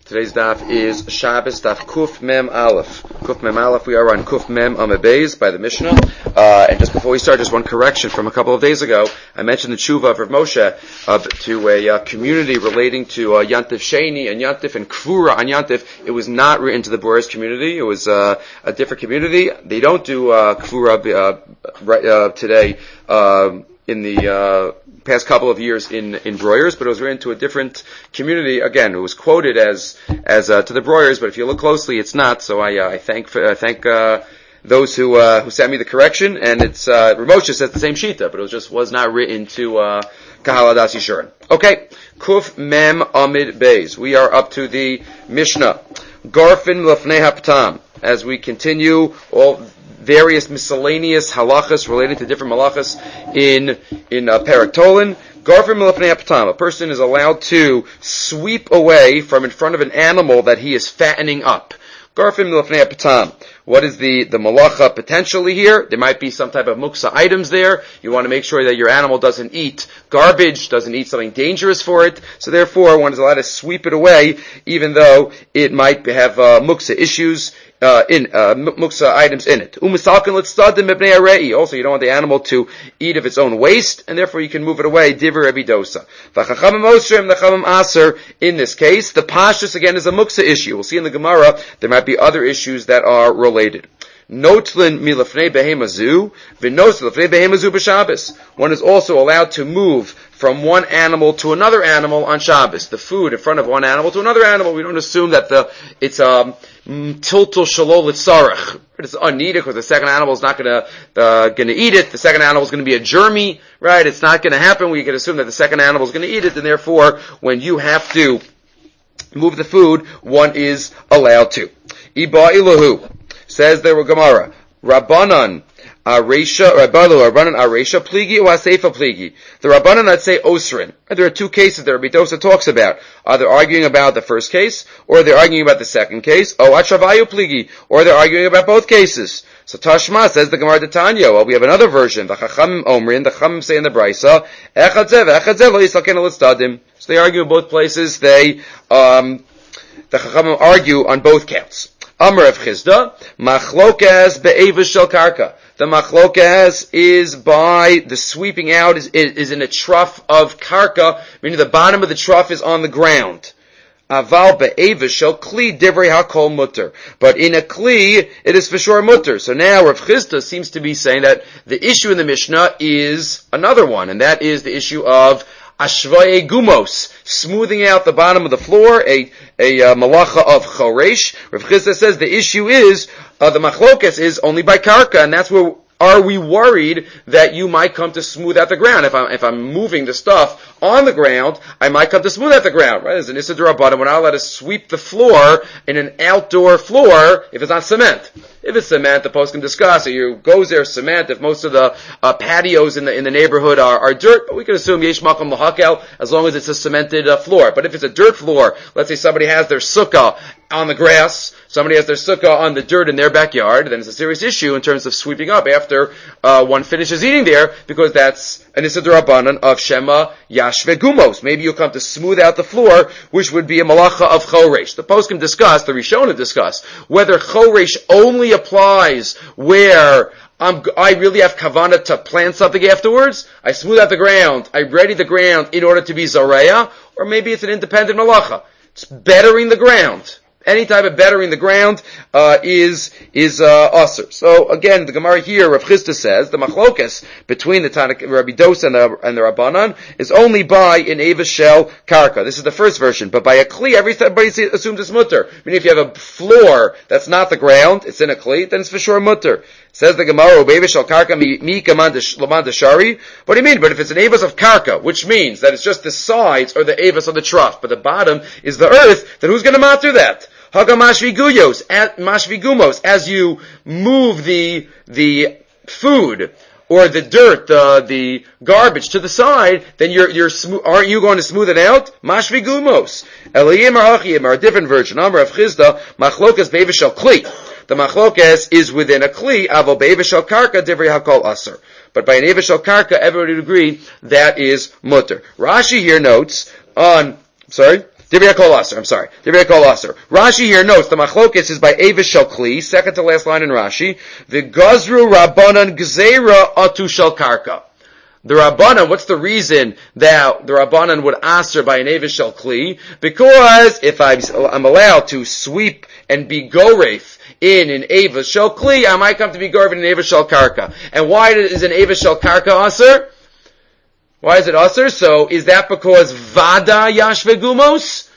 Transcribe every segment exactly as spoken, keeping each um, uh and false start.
Today's daf is Shabbos daf Kuf Mem Aleph. Kuf Mem Aleph, we are on Kuf Mem Amud Beis by the Mishnah. Uh, and just before we start, just one correction from a couple of days ago. I mentioned the tshuva of Rav Moshe uh, to a uh, community relating to uh, Yantif Sheni and Yantif and Kvura on Yantif. It was not written to the Boris community. It was uh, a different community. They don't do uh, Kvura uh, right, uh, today uh, in the uh, past couple of years in in Breuers, but it was written to a different community. Again, it was quoted as as uh, to the Breuers, but if you look closely, it's not. So I uh, I thank uh, thank uh, those who uh, who sent me the correction, and it's uh, Rav Moshe says the same shita, but it was just was not written to uh, Kahal Adas Yishurin. Okay, Kuf Mem Amud Beis. We are up to the Mishnah. Garfin Lefnei Haptam. As we continue all various miscellaneous halachas relating to different malachas in in uh, Perek Tolen. Garfin Lefnei Haptam. A person is allowed to sweep away from in front of an animal that he is fattening up. Garfin Lefnei Haptam. What is the, the malacha potentially here? There might be some type of muksa items there. You want to make sure that your animal doesn't eat garbage, doesn't eat something dangerous for it. So therefore, one is allowed to sweep it away, even though it might have uh, muksa issues, uh, in, uh, muksa items in it. Also, you don't want the animal to eat of its own waste, and therefore you can move it away. Divrei Rabbi Dosa. In this case, the pashtus again is a muksa issue. We'll see in the Gemara, there might be other issues that are related. Notlin milafnei behemazu, v'notlin lafnei behemazu b'Shabbos. One is also allowed to move from one animal to another animal on Shabbos. The food in front of one animal to another animal. We don't assume that the it's um tiltul shalol litzarach. It's unneeded because the second animal is not going to uh, going to eat it. The second animal is going to be a germy, right? It's not going to happen. We can assume that the second animal is going to eat it, and therefore, when you have to move the food, one is allowed to. Iba ilahu. Says there were Gemara, Rabbanan Aresha, Rabbanan Rabbanan Aresha Pligi or Aseifa Pligi. The Rabbanan that say Osrin. There are two cases that Rabbi Dosa talks about. Are they arguing about the first case, or they're arguing about the second case? Oh, Achavayu Pligi, or they're arguing about both cases. So Tashma says the Gemara de Tanya. Well, we have another version. The Chacham Omrin, the Chacham say in the Brisa, Echad Zev, Echad Zev lo Yisrakel Litzdadim. So they argue in both places. They, um, the Chachamim argue on both counts. Amar of Chizda, machlokas be'eva shel karka. The machlokas is by the sweeping out is, is in a trough of karka, meaning the bottom of the trough is on the ground. Aval be'eva shel kli divrei hakol mutter. But in a kli, it is for sure mutter. So now Rav Chizda seems to be saying that the issue in the Mishnah is another one, and that is the issue of Ashvaye gumos, smoothing out the bottom of the floor, a a uh, malacha of choresh. Rav Chizda says the issue is, uh, the machlokas is only by karka, and that's where, are we worried that you might come to smooth out the ground? If I'm, if I'm moving the stuff on the ground, I might come to smooth out the ground, right? As an Issa D'Rabbanan, we're not allowed to sweep the floor in an outdoor floor if it's not cement. If it's cement, the post can discuss it. You goes there cement. If most of the uh, patios in the in the neighborhood are, are dirt, but we can assume yesh makom lahakel as long as it's a cemented uh, floor. But if it's a dirt floor, let's say somebody has their sukkah on the grass, somebody has their sukkah on the dirt in their backyard, then it's a serious issue in terms of sweeping up after uh, one finishes eating there, because that's an Issa D'Rabbanan of Shema Yashve Gumos. Maybe you'll come to smooth out the floor, which would be a malacha of Choresh. The post can discuss, the Rishonim discuss, whether Choresh only applies where I'm, I really have kavanah to plant something afterwards. I smooth out the ground, I ready the ground in order to be Zareya, or maybe it's an independent malacha. It's bettering the ground. Any type of bettering the ground uh, is is uh, usher. So again, the Gemara here, Rav Chizda says the machlokas between the Tanakh, Rabbi Dosa and the, and the Rabbanan is only by an eva shel karka. This is the first version, but by a kli, everybody assumes it's mutter. I mean, if you have a floor that's not the ground, it's in a kli, then it's for sure mutter. Says the Gemara, eva shel karka mi kaman deshari. What do you mean? But if it's an avas of karka, which means that it's just the sides or the avas of the trough, but the bottom is the earth, then who's going to matter that? Haga mashviguyos, mashvigumos, as you move the, the food, or the dirt, the, the garbage to the side, then you're, you're, smo- aren't you going to smooth it out? Mashvigumos. Eliyim or Achiyim are a different version. Amar of Chizda, machlokas beivishal kli. The machlokas is within a kli, avo beivishal karka, divrei hakol aser. But by an evishal karka, everybody would agree that is mutter. Rashi here notes on, sorry? Divrei Kol Aser, I'm sorry. Divrei Kol Aser. Rashi here notes the machlokes is by Eivos Shel Kli, second to last line in Rashi. V'gazru Rabbanan Gzeira Atu Shel Karka. The Rabbanan, what's the reason that the Rabbanan would aser by an Eivos Shel Kli? Because if I'm, I'm allowed to sweep and be goref in an Eivos Shel Kli, I might come to be goref in an Eivos Shel Karka. And why is an Eivos Shel Karka aser? Why is it aser? So, is that because Vada Yashve Gumos?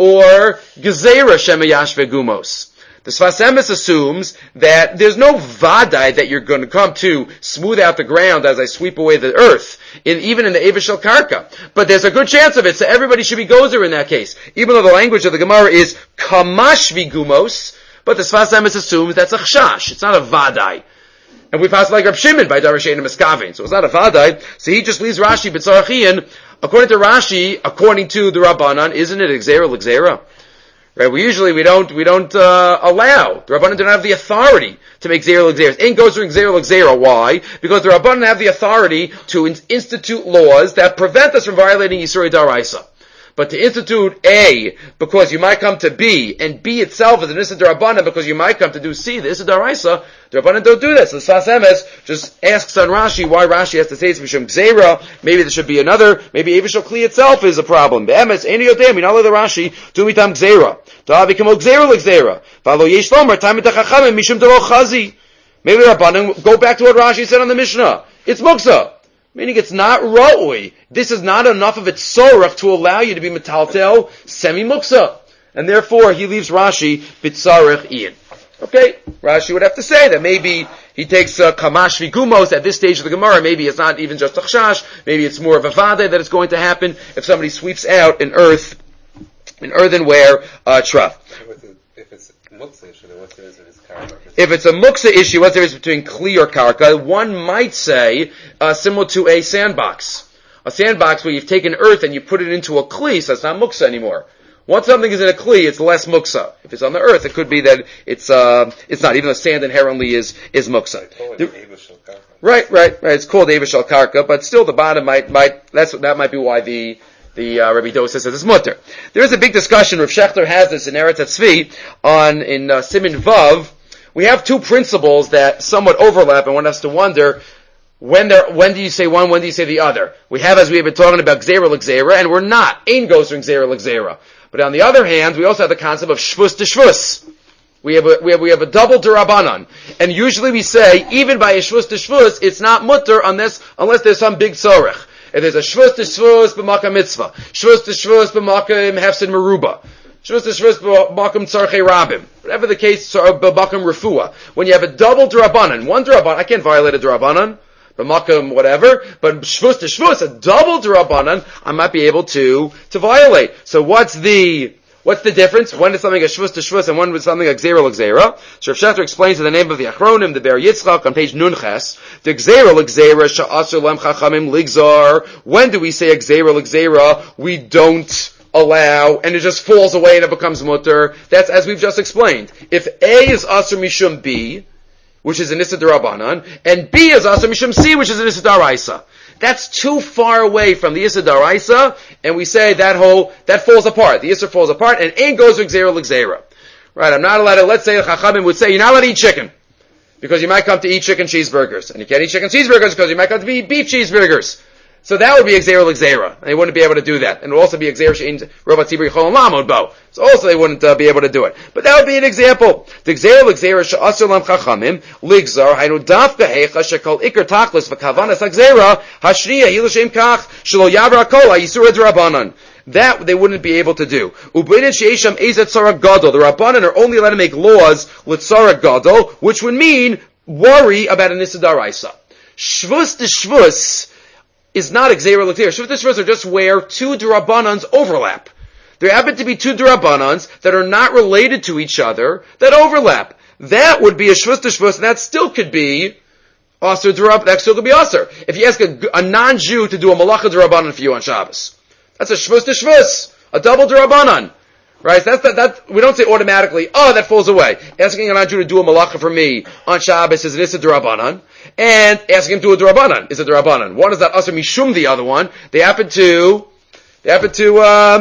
Or Gezerah Shema Yashve Gumos? The Sfas Emes assumes that there's no Vadai that you're going to come to smooth out the ground as I sweep away the earth, in, even in the Eivos Shel Karka. But there's a good chance of it, so everybody should be gozer in that case. Even though the language of the Gemara is Kamashvi Gumos, but the Sfas Emes assumes that's a Chshash. It's not a Vadai. And we pass like Rab Shimon by Darashein and Miskavin. So it's not a Vadai. So he just leaves Rashi B'tzarachian. According to Rashi, according to the Rabbanan, isn't it Gzeira L'Gzeira? Right? We usually, we don't, we don't, uh, allow. The Rabbanan don't have the authority to make Gzeira L'Gzeira. Ain't goes through Gzeira L'Gzeira. Why? Because the Rabbanan have the authority to in- institute laws that prevent us from violating Yisurei Daraisa. But to institute A, because you might come to B, and B itself is an Issa D'Rabbanan because you might come to do C, the Issa D'Oraisa, the Rabbanan don't do that. So the Sfas Emes just asks on Rashi why Rashi has to say it's Mishum Gzeira. Maybe there should be another, maybe Eivos Shel Kli itself is a problem. Be'emes, Eini Yodem, you know the Rashi, do mitam Gzeira. Ta'avi kamo Gzeira l'Gzeira. V'alo yesh lomer, tam mitachachamim, Mishum Delo Chazi. Maybe the Rabbanan go back to what Rashi said on the Mishnah. It's Muksa. Meaning it's not ra'ui. This is not enough of its sorach to allow you to be metaltel semi-muksa. And therefore, he leaves Rashi b'tzarech ian. Okay? Rashi would have to say that maybe he takes uh, kamash vigumos at this stage of the Gemara. Maybe it's not even just a chshash. Maybe it's more of a vade that it's going to happen if somebody sweeps out an earth, an earthenware uh, trough. If it's muksa issue, then what's the difference with karka? If it's a muksa issue, what's the difference between kli or karka? One might say, uh, similar to a sandbox. A sandbox where you've taken earth and you put it into a kli, so it's not muksa anymore. Once something is in a kli, it's less muksa. If it's on the earth, it could be that it's, uh, it's not. Even though sand inherently is, is muksa. The, right, right, right. It's called Eivos Shel Karka, but still the bottom might, might, that's, that might be why the, The uh, Rabbi Dosa says it's mutter. There is a big discussion. Rav Shechter has this in Eretz Tzvi on in uh, Siman Vav. We have two principles that somewhat overlap, and one has to wonder when there. When do you say one? When do you say the other? We have, as we have been talking about, Gzeira L'Gzeira, and we're not. Ein goes through Gzeira L'Gzeira. But on the other hand, we also have the concept of Shvus to Shvus. We have a, we have, we have a double D'Rabbanan. And usually we say, even by a Shvus to Shvus, it's not mutter unless, unless there's some big tzorech. If there's a shvus to shvus b'makam mitzvah, shvus to shvus b'makam hefsid meruba, shvus to shvus b'makam tzarchei rabim, whatever the case, b'makam refuah. When you have a double D'Rabbanan, one D'Rabbanan, I can't violate a D'Rabbanan, b'makam whatever, but shvus to shvus, a double D'Rabbanan, I might be able to, to violate. So what's the, What's the difference? One is something a shvus to shvus, and one is something a gzeira l'gzeira. So Rav Shechter explains in the name of the Achronim, the Ber Yitzchak, on page Nunches, the gzeira l'gzeira sha'asur lem chachamim ligzar. When do we say a gzeira l'gzeira? We don't allow, and it just falls away and it becomes mutter. That's as we've just explained. If A is asur mishum B, which is an issa d'Rabbanan, and B is asur mishum C, which is an issa d'Oraisa. That's too far away from the Issa D'Oraisa, and we say that whole, that falls apart. The Issa falls apart, and ain't goes with Gzeira L'Gzeira. Right, I'm not allowed to, let's say Chachamim would say, you're not allowed to eat chicken, because you might come to eat chicken cheeseburgers. And you can't eat chicken cheeseburgers because you might come to eat beef cheeseburgers. So that would be Gzeira L'Gzeira, and they wouldn't be able to do that. And it would also be Gzeira She'in Robot Tzibri Chol Lamod Bo. So also they wouldn't uh, be able to do it. But that would be an example. The Gzeira L'Gzeira She'asur Lam Chachamim, L'Gzar, Hainu Dafka Heicha Shekol Iker Tachlis V'Kavanas HaGzeira, Hashniya Hil Shem Kach, Shelo Yavra Kol HaYisur D'Rabbanan. That they wouldn't be able to do. Ubedin She'esham Ezet Tzara Gadol. The Rabbanan are only allowed to make laws L'Tzara Gadol, which would mean worry about an Issa D'Oraisa. Shvus to Shvus is not a Gzeira L'Gzeira. Shvus to Shvus are just where two D'Rabbanans overlap. There happen to be two D'Rabbanans that are not related to each other that overlap. That would be a Shvus to Shvus, and that still could be Asur D'Rabbanan. That still could be Asur. If you ask a, a non-Jew to do a Malacha D'Rabbanan for you on Shabbos, that's a Shvus to Shvus, a double D'Rabbanan. Right? So that's that, that, we don't say automatically, oh, that falls away. Asking a non-Jew to do a malacha for me on Shabbos is an Issa D'Rabbanan, and asking him to do a D'Rabbanan is a D'Rabbanan. One is that Asur Mishum, the other one, they happen to, they happen to, um,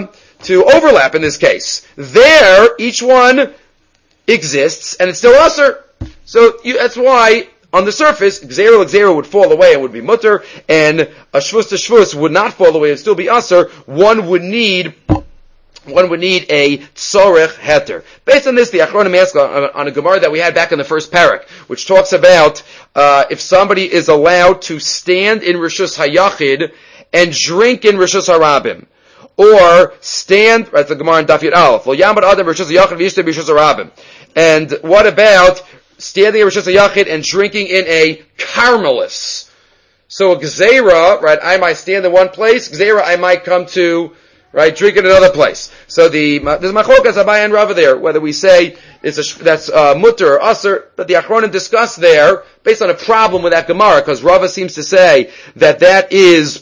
to overlap in this case. There, each one exists, and it's still usher. So you, that's why, on the surface, Gzeira l'Gzeira would fall away and would be mutter, and a Shvus to Shvus would not fall away and still be usher. One would need One would need a tzorech heter. Based on this, the Achronim ask on, on a Gemara that we had back in the first parak, which talks about uh, if somebody is allowed to stand in Rishus Hayachid and drink in Rishus Harabim, or stand, that's the Gemara in Daf Yud Aleph, Lo Yamad Adam Rishus Hayachid v'yishte b'Rishus Harabim. And what about standing in Rishus Hayachid and drinking in a Carmelis? So a Gzeira, right, I might stand in one place, Gzeira I might come to right, drink in another place. So the there's machlokas Abaye and Rava there, whether we say it's a, that's uh, mutter or usher, but the Achronim discuss there based on a problem with that Gemara, because Rava seems to say that that is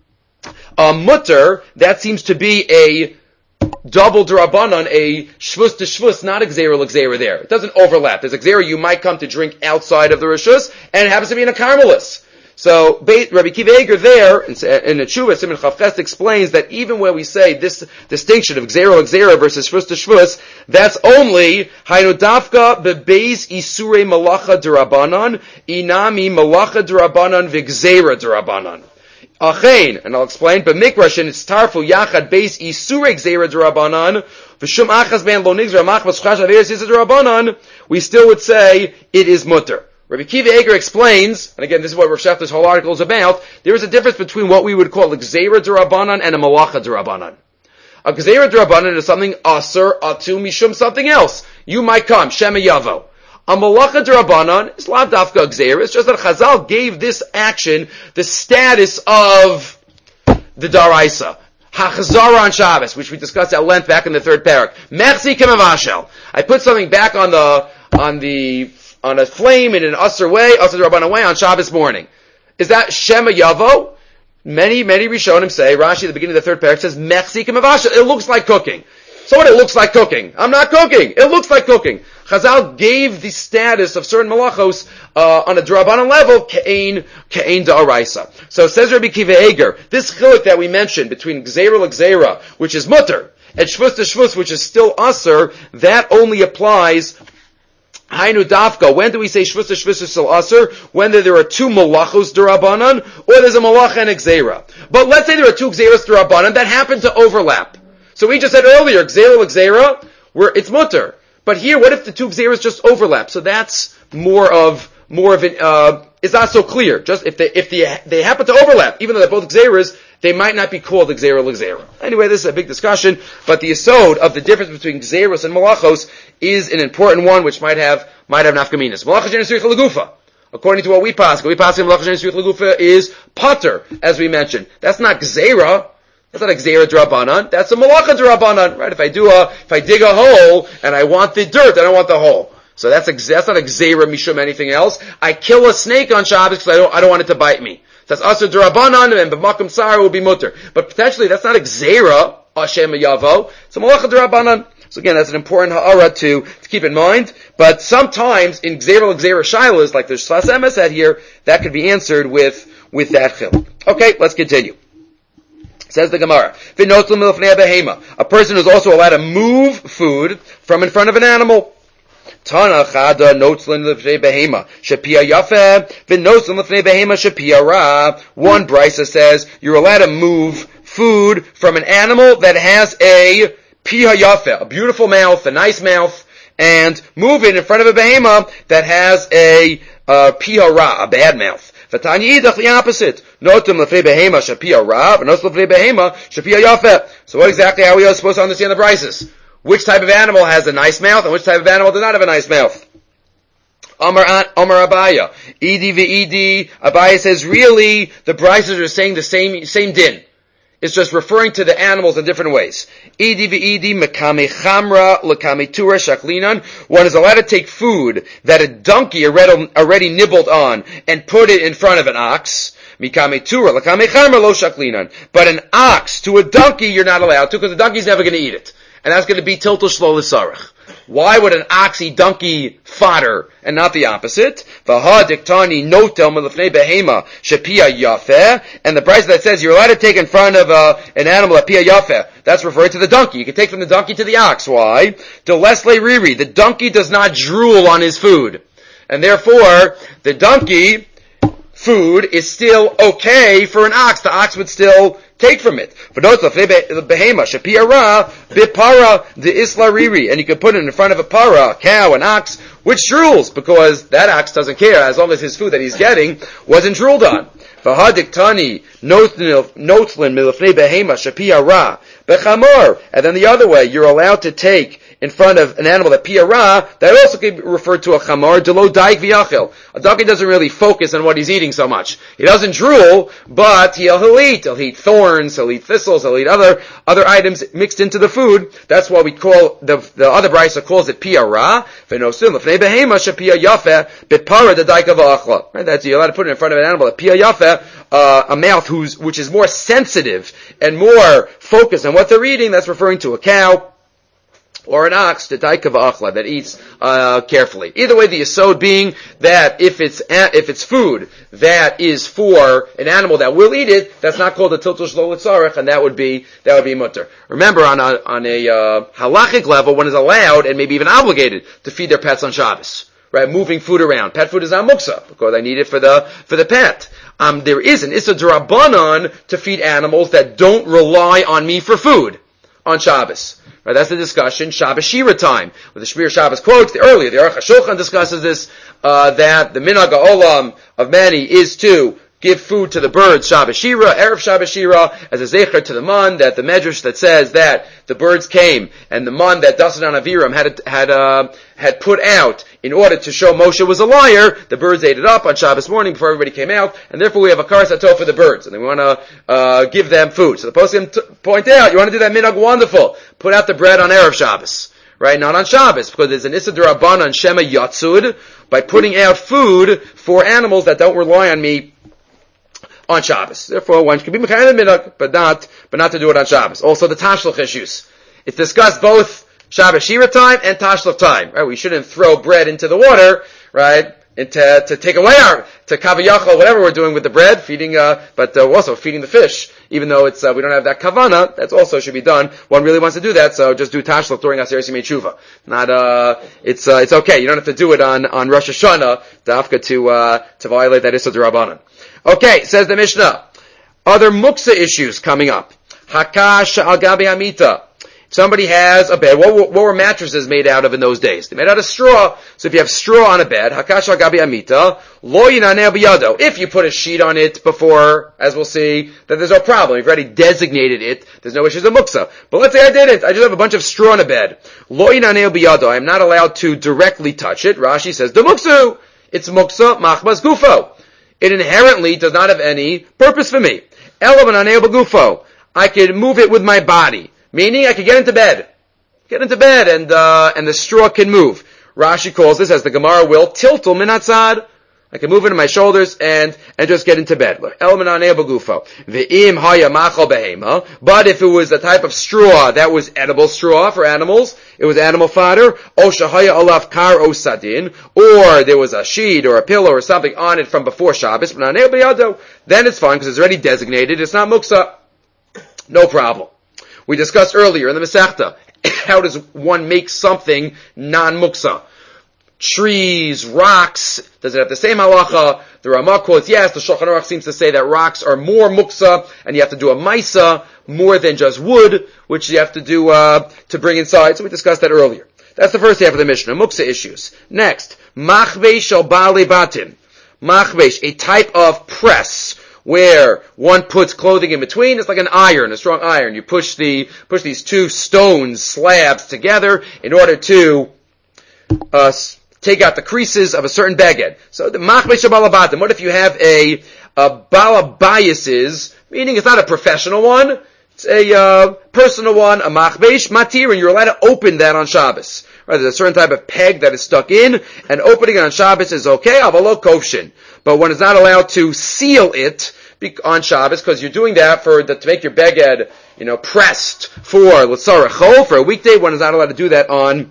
a mutter. That seems to be a double drabanan, a shvus to shvus, not a gzeira l'gzeira there. It doesn't overlap. There's a gzeira you might come to drink outside of the rishus, and it happens to be in a carmelis. So, Rabbi Kiva Eger there, in the Tshuva, Siman Chavches, explains that even when we say this distinction of Gzeira l'Gzeira versus Shvus to Shvus, that's only Hainu Dafka bebeis Isurei Malacha d'Rabanan, Inami Malacha d'Rabanan v'Gzeira d'Rabanan. Achein, and I'll explain, but Mikrash and it's Tarfu Yachad beis Isurei Gzeira d'Rabanan, v'Shum Achaz ben Lo Nigzra Machmas Chash Averis Yisra d'Rabanan, we still would say it is mutter. Rabbi Kiva Eger explains, and again, this is what Rav Shachter's whole article is about, there is a difference between what we would call a Gzeira d'Rabanan and a Malacha d'Rabanan. A Gzeira d'Rabanan is something Aser, Atu, Mishum, something else. You might come, Shema Yavo. A Malacha d'Rabanan is Lav Dafka Gzeira, it's just that Chazal gave this action the status of the Daraisa. Hachzara on Shabbos, which we discussed at length back in the third parak. Merci Kemavashel. I put something back on the, on the, on a flame in an usher way, usher d'Rabbanan way on Shabbos morning. Is that Shema Yavo? Many, many Rishonim say, Rashi at the beginning of the third parak says, Mechzi Kemavasha. It looks like cooking. So what? It looks like cooking. I'm not cooking. It looks like cooking. Chazal gave the status of certain malachos uh, on a d'Rabbanan level, Ke'ein, Ke'ein da'araisa. So says Rabbi Kiva Eger, this chiluk that we mentioned between Gzeira l'Gzeira, which is mutter, and Shvus to Shvus, which is still usher, that only applies Hainu Dafka. When do we say Shvus to Shvus is still Aser? When there are two Malachos D'Rabbanan, or there's a Malach and a Gzeira. But let's say there are two Gzeiras D'Rabbanan that happen to overlap. So we just said earlier, Gzeira l'Gzeira, where it's mutter. But here, what if the two Gzeiras just overlap? So that's more of, more of an, uh, it's not so clear. Just if they, if they, they happen to overlap, even though they're both Gzeiras, they might not be called the Gzeira l'Gzeira. Anyway, this is a big discussion, but the yesod of the difference between Gzeiros and Malachos is an important one, which might have, might have nafkaminas. Malachos she'ein tzrich l'gufa. According to what we pass, what we pass in Malachos she'ein tzrich l'gufa is pater, as we mentioned. That's not Gzeira. That's not a Gzeira d'Rabbanan. That's a Malacha d'Rabbanan, right? If I do a, if I dig a hole, and I want the dirt, I don't want the hole. So that's a, that's not a Gzeira mishum anything else. I kill a snake on Shabbos because I don't, I don't want it to bite me. That's Asur d'Rabbanan, and b'makom tzara will be mutter. But potentially that's not a Gzeira, Hashem Yavo. It's a Malacha d'Rabbanan. So again, that's an important ha'ara to, to keep in mind. But sometimes in Gzeira l'Gzeira shilas, like the Shlas Emes said here, that could be answered with, with that chil. Okay, let's continue. Says the Gemara, a person is also allowed to move food from in front of an animal. Tana chada notzlin l'fnei behema shepia yafeh v'notzlin l'fnei behema shepia ra. One brisa says you're allowed to move food from an animal that has a pia yafeh, a beautiful mouth, a nice mouth, and move it in front of a behema that has a uh, pia ra, a bad mouth. V'tanya idach the opposite. Notum l'fnei behema shepia ra, v'notzlin l'fnei behema shepia yafeh. So what exactly are we supposed to understand the brises? Which type of animal has a nice mouth and which type of animal does not have a nice mouth? Omar Omar Abaya. Edi v'edi. Abaya says, really, the brises are saying the same, same din. It's just referring to the animals in different ways. Edi v'edi mekame chamra lekame tura shaklinan. One is allowed to take food that a donkey already, already nibbled on and put it in front of an ox. Mikame tura lekame chamra lo shaklinan. But an ox to a donkey you're not allowed to because the donkey's never going to eat it. And that's going to be tiltul shlo l'sarach. Why would an ox eat donkey fodder and not the opposite? V'ha diktani notel milifnei behema shepia yafeh. And the price that says you're allowed to take in front of uh, an animal at pia yafeh, that's referring to the donkey. You can take from the donkey to the ox. Why? To lesle riri. The donkey does not drool on his food. And therefore, the donkey food is still okay for an ox. The ox would still take from it. And you can put it in front of a para, a cow, an ox, which drools, because that ox doesn't care as long as his food that he's getting wasn't drooled on. And then the other way, you're allowed to take in front of an animal that piyara, that also could be referred to a chamar, delo daik v'yachil. A donkey doesn't really focus on what he's eating so much. He doesn't drool, but he'll, he'll eat. He'll eat thorns, he'll eat thistles, he'll eat other, other items mixed into the food. That's why we call, the, the other brisa calls it piyara. V'nosim l'fnei behema shepiya yafeh, b'para da daika v'achla. Right, that's, you're allowed to put it in front of an animal, a piya yafeh, uh, a mouth who's, which is more sensitive and more focused on what they're eating. That's referring to a cow, or an ox, the daika v'achla, that eats uh, carefully. Either way, the yesod being that if it's if it's food that is for an animal that will eat it, that's not called a tiltul shlo l'tzarech, and that would be that would be mutter. Remember, on a on a uh, halachic level, one is allowed and maybe even obligated to feed their pets on Shabbos. Right, moving food around. Pet food is not muksa because I need it for the for the pet. Um, there is an issa d'Rabbanan to feed animals that don't rely on me for food on Shabbos. Right, that's the discussion, Shabbos Shira time. With the Shmir Shabbos quotes, the earlier, the Aruch HaShulchan discusses this, uh, that the Minhag HaOlam of many is to give food to the birds Shabbos Shira, Erev Shabbos Shira, as a zecher to the man, that the medrash that says that the birds came, and the man that Dasan on Aviram had, had, uh, had put out in order to show Moshe was a liar, the birds ate it up on Shabbos morning before everybody came out, and therefore we have a karas hatov for the birds, and we want to uh, give them food. So the poskim t- point out, you want to do that minhag, wonderful. Put out the bread on Erev Shabbos, right? Not on Shabbos, because there's an issa d'Rabbanan on Shema Yatsud, by putting out food for animals that don't rely on me on Shabbos. Therefore, one can be mechayim minhag, but not, but not to do it on Shabbos. Also, the tashlich issues. It's discussed both Shabbos Shira time and Tashlach time, right? We shouldn't throw bread into the water, right? And to, to take away our, to kavayachal, whatever we're doing with the bread, feeding, uh, but uh, also feeding the fish, even though it's, uh, we don't have that kavana, that also should be done. One really wants to do that, so just do Tashlach during Aseret Yimei Tshuva. Not, uh, it's, uh, it's okay. You don't have to do it on, on Rosh Hashanah, dafka to, uh, to violate that Issa D'Rabbanan. Okay, says the Mishnah. Other muksa issues coming up. Hakash al gabi hamita. Somebody has a bed. What were, what were mattresses made out of in those days? They made out of straw. So if you have straw on a bed, hakash al gabi amita, lo yinaneh biyado. If you put a sheet on it before, as we'll see, then there's no problem. You've already designated it. There's no issues of muksa. But let's say I didn't. I just have a bunch of straw on a bed. Lo yinaneh biyado. I'm not allowed to directly touch it. Rashi says, the muksu. It's muksa machmas gufo. It inherently does not have any purpose for me. Elav ananeh b'gufo. I can move it with my body. Meaning, I could get into bed. Get into bed, and, uh, and the straw can move. Rashi calls this, as the Gemara will, tiltul min hatzad. I can move it in my shoulders and, and just get into bed. But if it was a type of straw that was edible straw for animals, it was animal fodder, or there was a sheet or a pillow or something on it from before Shabbos, then it's fine because it's already designated. It's not muksa. No problem. We discussed earlier in the Masechta, how does one make something non-muksa? Trees, rocks, does it have the same halacha? The Ramah quotes, yes, the Shulchan Aruch seems to say that rocks are more muksa, and you have to do a maisa, more than just wood, which you have to do, uh, to bring inside. So we discussed that earlier. That's the first half of the Mishnah, muksa issues. Next, machvesh al bali batim. Machvesh, a type of press, where one puts clothing in between. It's like an iron, a strong iron. You push the, push these two stone slabs together in order to, uh, take out the creases of a certain beged. So the machbesh balabatim. What if you have a, a balabayas, meaning it's not a professional one, it's a, uh, personal one, a machbesh matir, and you're allowed to open that on Shabbos. Right, there's a certain type of peg that is stuck in, and opening it on Shabbos is okay, avalo kovshin. But one is not allowed to seal it on Shabbos, because you're doing that for the, to make your beged, you know, pressed for l'tzarech chol, for a weekday. One is not allowed to do that on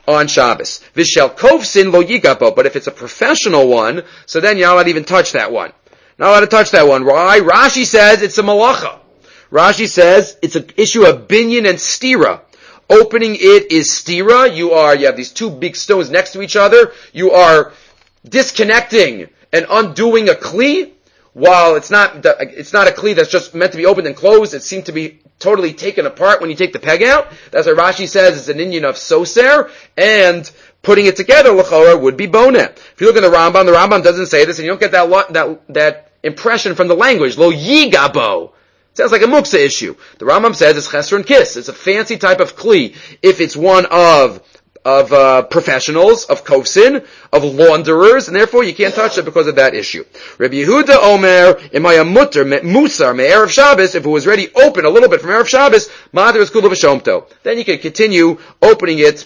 on Shabbos. Vishel kovsin lo yigapo. But if it's a professional one, so then you're not allowed to even touch that one. Not allowed to touch that one. Why? Rashi says it's a malacha. Rashi says it's an issue of binyan and stira. Opening it is stira. You are, you have these two big stones next to each other. You are disconnecting and undoing a kli, while it's not, it's not a kli that's just meant to be opened and closed. It seems to be totally taken apart when you take the peg out. That's what Rashi says it's an inyan of soser, and putting it together, l'chora, would be boneh. If you look at the Rambam, the Rambam doesn't say this, and you don't get that that that impression from the language. Lo yigabo. Sounds like a muksa issue. The Rambam says it's chesron kiss. It's a fancy type of kli. If it's one of of uh, professionals, of kofsin, of launderers, and therefore you can't touch it because of that issue. Rabbi Yehuda Omer, imaya mutter musar me'erev Shabbos, if it was already open a little bit from erev Shabbos, mader is kula v'shomto. Then you can continue opening it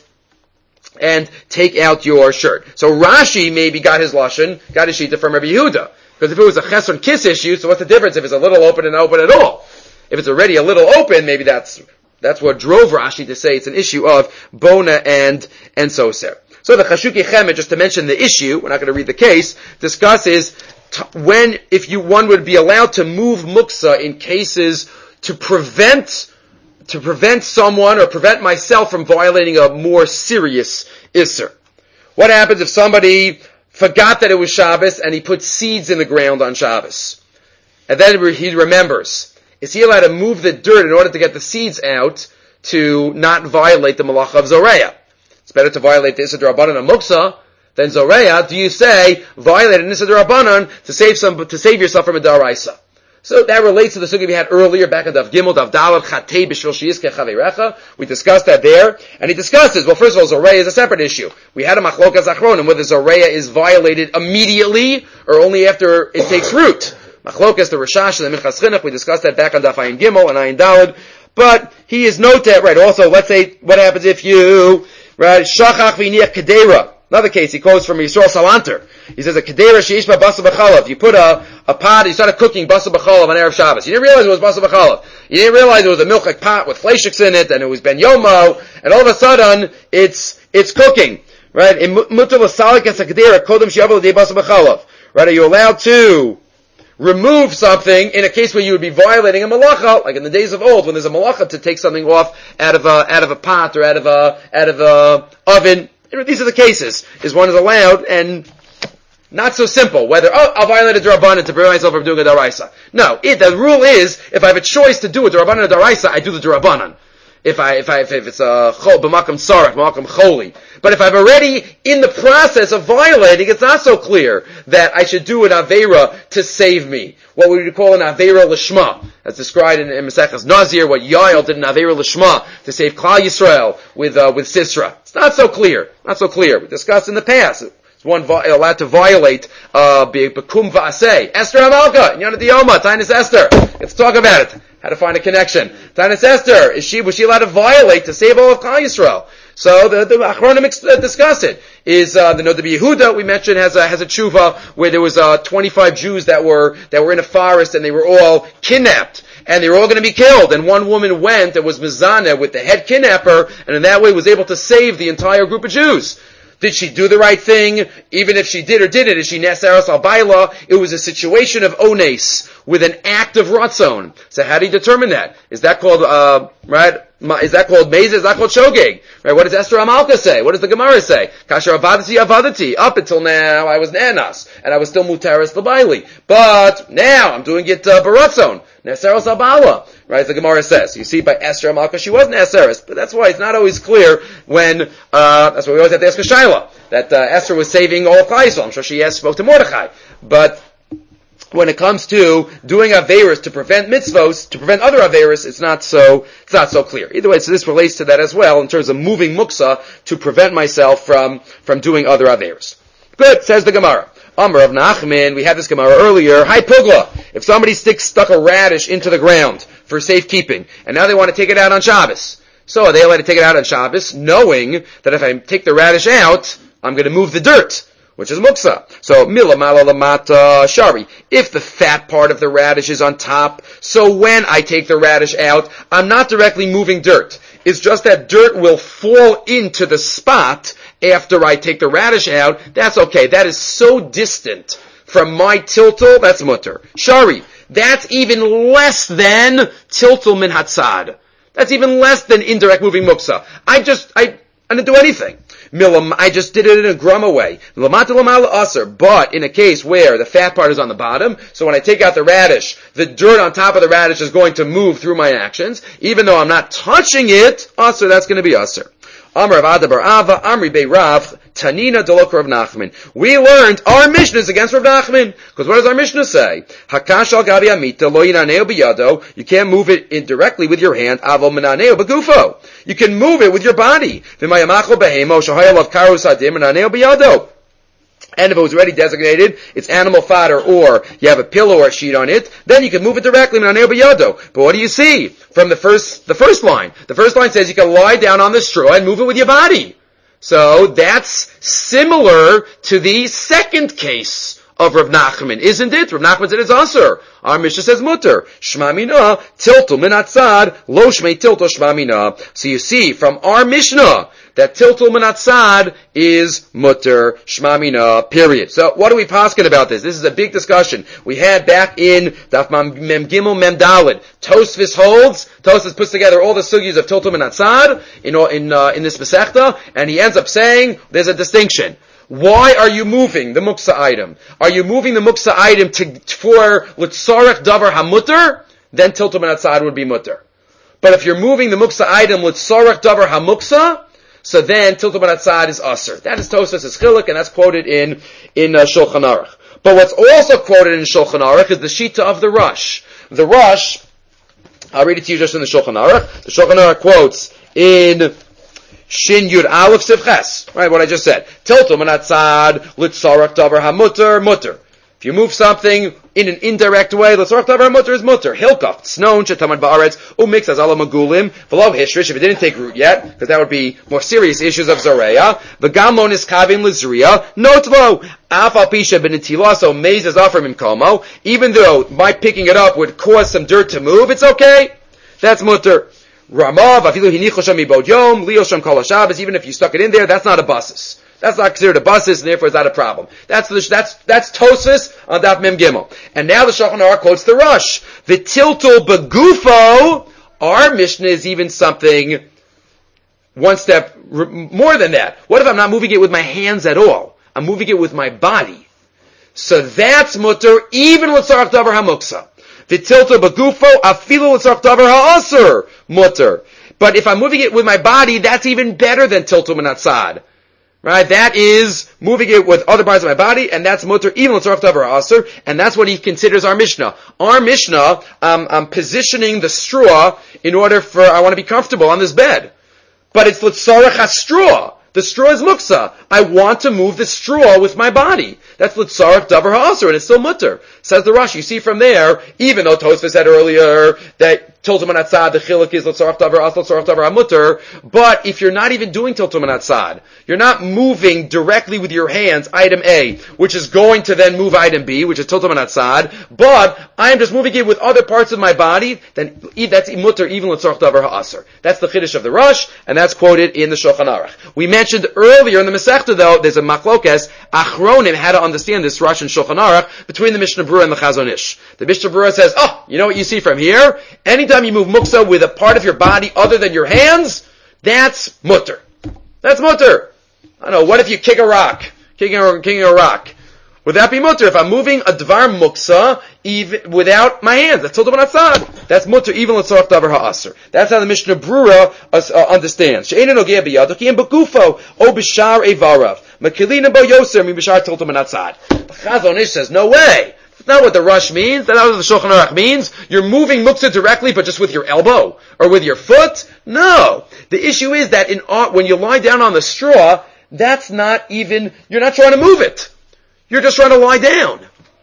and take out your shirt. So Rashi maybe got his lashon, got his shita from Rabbi Yehuda. Because if it was a chesron kiss issue, so what's the difference if it's a little open and open at all? If it's already a little open, maybe that's that's what drove Rashi to say it's an issue of bona and and soser. So the Chashuki Chemed, just to mention the issue, we're not going to read the case, discusses t- when, if you one would be allowed to move muksa in cases to prevent to prevent someone or prevent myself from violating a more serious isser. What happens if somebody forgot that it was Shabbos and he put seeds in the ground on Shabbos? And then he remembers. Is he allowed to move the dirt in order to get the seeds out to not violate the malacha of Zoreya? It's better to violate the Issa D'Rabbanan and Muksa than Zoreya. Do you say violate an Issa D'Rabbanan to save some, to save yourself from a Daraisa? So that relates to the sugi we had earlier back in Daf Gimel, Daf Dalad, Chatei b'shvil sheyiskeh chavirecha. We discussed that there. And he discusses, well, first of all, Zoreya is a separate issue. We had a machlokas achronim, whether Zoreya is violated immediately or only after it takes root. Machlokas, the Rashash, and the Minchas Chinuch, we discussed that back on Daf Ayin Gimel and Ayin Dalad. But he is noted, right, also, let's say, what happens if you, right, shachach v'iniach kedera. Another case, he quotes from Yisrael Salanter. He says, a kedera sheish ba basa b'chalav. You put a, a pot, you started cooking basa b'chalav on Erev Shabbos. You didn't realize it was basa b'chalav. You didn't realize it was a milchik pot with fleishiks in it, and it was ben yomo, and all of a sudden, it's, it's cooking. Right? In mutar l'salik es a kedera, kodem shi'avel l'dei basa b'chalav. Right? Are you allowed to remove something in a case where you would be violating a malacha, like in the days of old, when there's a malacha to take something off out of a, out of a pot or out of a, out of a oven? These are the cases. Is one is allowed, and not so simple, whether, oh, I'll violate a D'Rabbanan to prevent myself from doing a D'Oraisa. No, it, the rule is, if I have a choice to do a D'Rabbanan or a D'Oraisa, I do the D'Rabbanan. If I, if I, if, if it's a chol, b'makam sarach, b'makam choli. But if I'm already in the process of violating, it's not so clear that I should do an Aveira to save me. What we would call an Aveira Lishma. As described in, in Maseches Nazir, what Yael did an Aveira Lishma to save Klal Yisrael with, uh, with Sisra. It's not so clear. Not so clear. We discussed in the past. Is one vi- allowed to violate, uh, Bekum Va'aseh. Esther Amalka, in Yonah Diyoma, Tainus Esther. Let's talk about it. How to find a connection. Tainus Esther, is she, was she allowed to violate to save all of Klal Yisrael? So the, the Achronim discuss it. Is, uh, the Noda Yehuda we mentioned has a, has a tshuva where there was, uh, twenty-five Jews that were, that were in a forest and they were all kidnapped. And they were all going to be killed. And one woman went and was mizaneh with the head kidnapper, and in that way was able to save the entire group of Jews. Did she do the right thing? Even if she did or didn't, is she nesaras al baila? It was a situation of ones with an act of ratzon. So how do you determine that? Is that called, uh, right? Is that called mezeh? Is that called shogeg? Right? What does Esther Amalka say? What does the Gemara say? Kasher avadati avadati. Up until now, I was nanas, and I was still mutaris l'baili. But now I'm doing it uh, baratzon. Nesaros abala. Right? As the Gemara says. You see, by Esther Amalka, she was nesaris, but that's why it's not always clear when. Uh, that's why we always have to ask a shaila that uh, Esther was saving all of Klal Yisrael. I'm sure she asked, spoke to Mordechai, but when it comes to doing Averis to prevent mitzvos, to prevent other Averis, it's not so, it's not so clear. Either way, so this relates to that as well in terms of moving muksa to prevent myself from, from doing other Averis. Good, says the Gemara. Amar of Nachman, we had this Gemara earlier. Hi Pugla, if somebody sticks, stuck a radish into the ground for safekeeping, and now they want to take it out on Shabbos. So are they allowed to take it out on Shabbos, knowing that if I take the radish out, I'm going to move the dirt, which is muksa. So, mila mala lamata shari. If the fat part of the radish is on top, so when I take the radish out, I'm not directly moving dirt. is just that dirt will fall into the spot after I take the radish out. That's okay. That is so distant from my tiltul, that's mutter. Shari, that's even less than tiltul min hatzad. That's even less than indirect moving muksa. I just, I, I didn't do anything. Milam, I just did it in a grumma way. But in a case where the fat part is on the bottom, so when I take out the radish, the dirt on top of the radish is going to move through my actions, even though I'm not touching it, aser, that's going to be aser. Amar Rav Ada bar Ava, Amri Bei Rav, Tanina Delok Rav Nachman. We learned our Mishnah is against Rav Nachman. Because what does our Mishnah say? Hakash al gabi amita lo yinaneo biyado. You can't move it indirectly with your hand. Avol menaneo begufo. You can move it with your body. V'mayamacho behemo shahayalav karus adim menaneo biyado. And if it was already designated, it's animal fodder, or you have a pillow or a sheet on it, then you can move it directly. But what do you see from the first, the first line? The first line says you can lie down on the straw and move it with your body. So that's similar to the second case of Rav Nachman, isn't it? Rav Nachman said it's asur. Our Mishnah says mutter. Shma mina, tiltul min hatzad, lo shmei tiltul shma mina. So you see from our Mishnah that tiltul min hatzad is mutter, shma mina, period. So what are we paskin about this? This is a big discussion. We had back in Daf Mem Gimel Mem Daled. Tosfos holds, Tosfos puts together all the sugyas of tiltul min hatzad in, in, uh, in this Masechta, and he ends up saying there's a distinction. Why are you moving the muksa item? Are you moving the muksa item to, for litzarech davar hamutter? Then tiltul min hatzad would be mutter. But if you're moving the muksa item litzarech davar hamuksa, so then tiltul min hatzad is asur. That is Tosfos' chiluk, and that's quoted in in uh, Shulchan Aruch. But what's also quoted in Shulchan Aruch is the shita of the Rush. The Rush, I'll read it to you just in the Shulchan Aruch. The Shulchan Aruch quotes in Shin Yud Aleph Sivches, right, what I just said. Tiltul min hatzad, litzarech davar hamutter, mutter. If you move something in an indirect way, litzarech davar hamutter is mutter. Hilkach, snow, shetamad ba'aretz, umix as ala magulim, v'lo hishrish, if it didn't take root yet, because that would be more serious issues of Zareya. V'gamon is kavim lizriya, notvo, afal pisha benitila, so maize is offered mimkomo, even though my picking it up would cause some dirt to move, it's okay. That's mutter. Ramav, afilu hinicho sham ibod yom, leo sham kol haShabbos, even if you stuck it in there, that's not a basis. That's not considered a basis, and therefore it's not a problem. That's the, that's, that's Tosfos on Daf Mem Gimel. And now the Shulchan Aruch quotes the Rush. The tiltul begufo, our Mishnah is even something one step r- more than that. What if I'm not moving it with my hands at all? I'm moving it with my body. So that's mutter, even with tzarach davar hamuksa. V'tiltul begufo afilu l'tzarach davar ha'asur mutter. But if I'm moving it with my body, that's even better than tiltul min hatzad. Right? That is moving it with other parts of my body, and that's mutter even l'tzarach davar ha'asur, and that's what he considers our Mishnah. Our Mishnah, um, I'm positioning the straw in order for, I want to be comfortable on this bed. But it's l'tzarach hastraw. The straw is muksa. I want to move the straw with my body. That's litzarech davar ha'asur, and it's still mutter. Says the Rush. You see from there, even though Tosfos said earlier that tiltul min hatzad, the chiluk is litzarech davar ha'asur, litzarech davar ha'mutter, but if you're not even doing tiltul min hatzad, you're not moving directly with your hands, item A, which is going to then move item B, which is tiltul min hatzad, but I'm just moving it with other parts of my body, then that's mutter, even litzarech davar ha'asur. That's the chiddush of the Rush, and that's quoted in the Shulchan Aruch. We mentioned mentioned earlier in the Masechta, though, there's a machlokes, achronim, how to understand this Rush and Shulchan Aruch, between the Mishnah Berurah and the Chazon Ish. The Mishnah Berurah says, oh, you know what you see from here? Anytime you move muksa with a part of your body other than your hands, that's mutter. That's mutter. I don't know, what if you kick a rock? Kicking a, kicking a rock. Would that be mutter? If I'm moving a dvar muksa even without my hands, that's tiltul min hatzad. That's mutter even l'tzarech davar ha'asur. That's how the Mishnah Berurah uh, understands. She'ein nogeh b'yado ki em begufo o b'shar evarav makilina bo yoser mi b'shar tiltul min hatzad. The Chazon Ish says, no way. That's not what the Rush means. That's not what the Shulchan Aruch means. You're moving muksa directly, but just with your elbow or with your foot. No. The issue is that in when you lie down on the straw, that's not even. You're not trying to move it. You're just trying to lie down.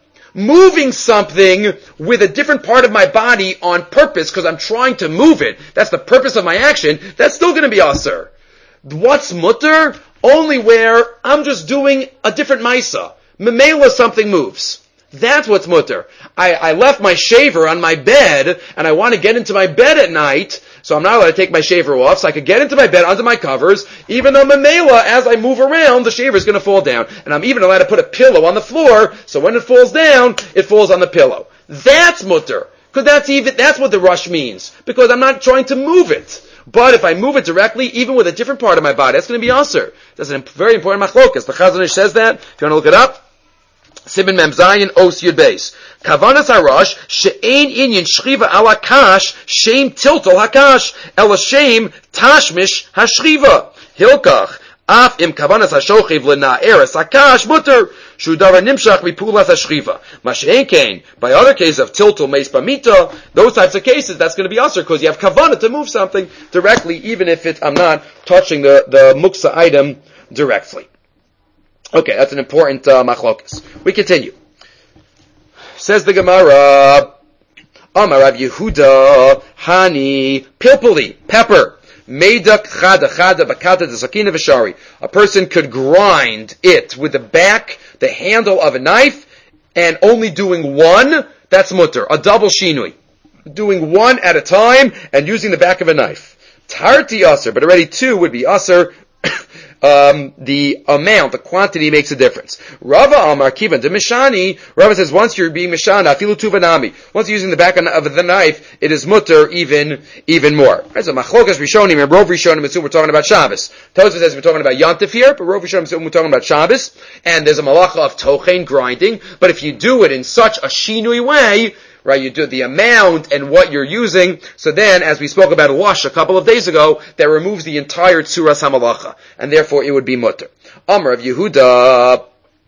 Moving something with a different part of my body on purpose because I'm trying to move it, that's the purpose of my action, that's still going to be asur. What's mutter? Only where I'm just doing a different maisa. Memela something moves. That's what's mutter. I, I left my shaver on my bed, and I want to get into my bed at night, so I'm not allowed to take my shaver off, so I could get into my bed under my covers, even though Mamela, as I move around, the shaver is going to fall down. And I'm even allowed to put a pillow on the floor, so when it falls down, it falls on the pillow. That's mutter. Because that's even, that's what the rush means. Because I'm not trying to move it. But if I move it directly, even with a different part of my body, that's going to be aser. That's a very important machlokas. The Chazon Ish says that. If you want to look it up, Siman Mem Zayin Os Yud Beis. Kavanas Harash she'ein inyan shchiva ala kash shem tiltal hakash ela shem tashmish hashchiva hilkach af im kavanas hashochiv lena'eres hakash mutter shudara nimshach mipulas hashchiva. Mashein kain by other cases of tiltal meis bamita, those types of cases that's going to be aser because you have kavana to move something directly, even if it I'm not touching the the muksa item directly. Okay, that's an important uh, machlokas. We continue. Says the Gemara, Amar Rav Yehuda, Hani, Pilpuli, pepper, Meidak Chada, Chada, Bakata, Sakina, Vishari. A person could grind it with the back, the handle of a knife, and only doing one, that's mutter, a double shinui. Doing one at a time, and using the back of a knife. Tarti aser, but already two would be aser. Um, the amount, the quantity makes a difference. Rava Amar Kivan de Mishani. Rava says once you're being Mishana, Afilu Tuvanami. Once you're using the back of the knife, it is mutter even, even more. Right, so Machlokas Rishonim and Rov Rishonim assume we're talking about Shabbos. Tosfos says we're talking about Yontif here, but Rov Rishonim assume we're talking about Shabbos. And there's a malacha of tochen, grinding. But if you do it in such a shinui way, right, you do the amount and what you're using, so then, as we spoke about wash a couple of days ago, that removes the entire tzuras hamalacha, and therefore it would be mutter. Amar of Yehuda,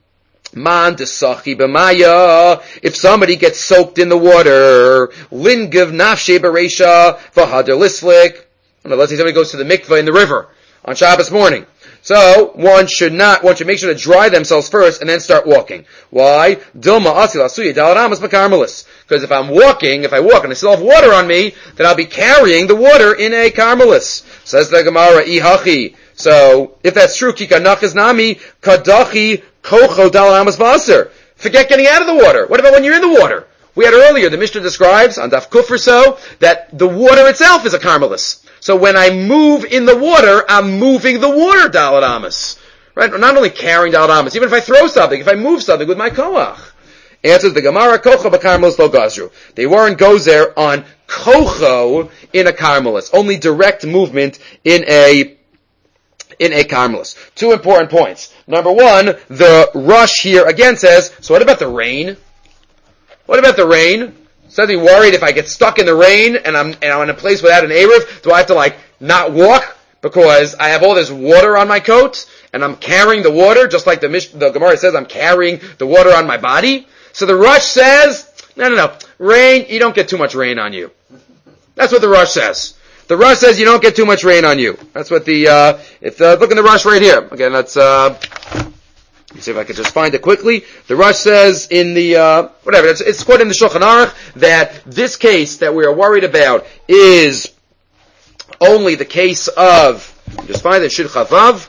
man desachi b'maya, if somebody gets soaked in the water, lingav nafshe bereisha, v'hader lislik, let's say somebody goes to the mikveh in the river on Shabbos morning. So, one should not, one should make sure to dry themselves first and then start walking. Why? Dilma asil asuya dalaramas b'karmelis. Because if I'm walking, if I walk and I still have water on me, then I'll be carrying the water in a karmelis. Says the Gemara, ihachi. So, if that's true, kika nachas nami, kadachi kocho dalaramas vaser. Forget getting out of the water. What about when you're in the water? We had earlier, the Mishnah describes, on Daf Kuf or so, that the water itself is a karmelis. So when I move in the water, I'm moving the water, Dalet Amos. Right? I'm not only carrying Dalet Amos, even if I throw something, if I move something with my koach. Answers the Gemara, Kocho b'karmelis lo gazru. They weren't gozer on kocho in a karmelis. Only direct movement in a, in a karmelis. Two important points. Number one, the rush here again says, so what about the rain? What about the rain? Something worried if I get stuck in the rain and I'm and I'm in a place without an Erev, do I have to like not walk because I have all this water on my coat and I'm carrying the water just like the Mish- the Gemara says I'm carrying the water on my body? So the Rush says, no, no, no, rain, you don't get too much rain on you. That's what the Rush says. The Rush says you don't get too much rain on you. That's what the uh, it's uh, look in the Rush right here. Again, let's. Uh, Let me see if I can just find it quickly. The Rush says in the, uh, whatever, it's, it's quoted in the Shulchan Aruch that this case that we are worried about is only the case of, just find it, Shir Chavav,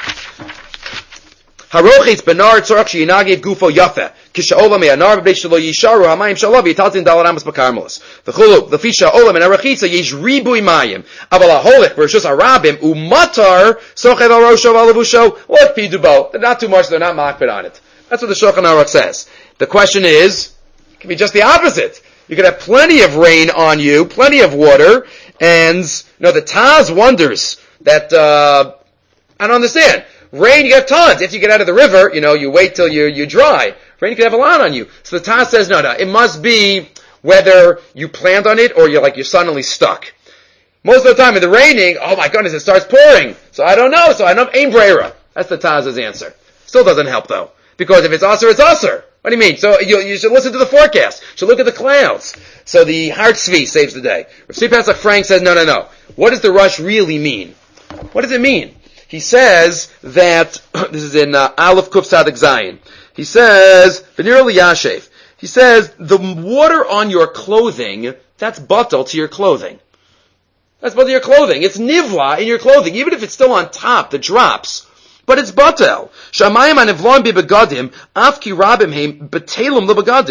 Harochitz benar tzorach she'yinagev gufo yafe, kisha'olam me'anar b'bei shelo yisharu ha'mayim shalav yitaltin dalad amos b'karmelis. V'chulu, l'fi sha'olam and arachitza yesh ribui mayim, aval ha'holich b'rishus harabim umatar sochev al rosho v'alavusho, what pidubo? They're not too much, they're not makbid on it. That's what the Shulchan Aruch says. The question is, it can be just the opposite. You could have plenty of rain on you, plenty of water, and, you know, the Taz wonders that, uh, I don't understand. Rain, you have tons. If you get out of the river, you know, you wait till you you dry. Rain, you can have a lot on you. So the Taz says, no, no, it must be whether you planned on it or you're like, you're suddenly stuck. Most of the time in the raining, oh my goodness, it starts pouring. So I don't know, so I don't, aim brera. That's the Taz's answer. Still doesn't help though. Because if it's usher, it's usher. What do you mean? So you, you should listen to the forecast. You should look at the clouds. So the Hart Tzvi saves the day. Rav Tzvi Pesach Frank says, no, no, no. What does the rush really mean? What does it mean? He says that, this is in uh, Aleph Kuf Tzadik Zayin. He says, V'nir liyashev. He says, the water on your clothing, that's batal to your clothing. That's batal to your clothing. It's nivla in your clothing, even if it's still on top, the drops. But it's batal. Shamayim anivlon bi begadim, af ki rabim heim betelum le begadim.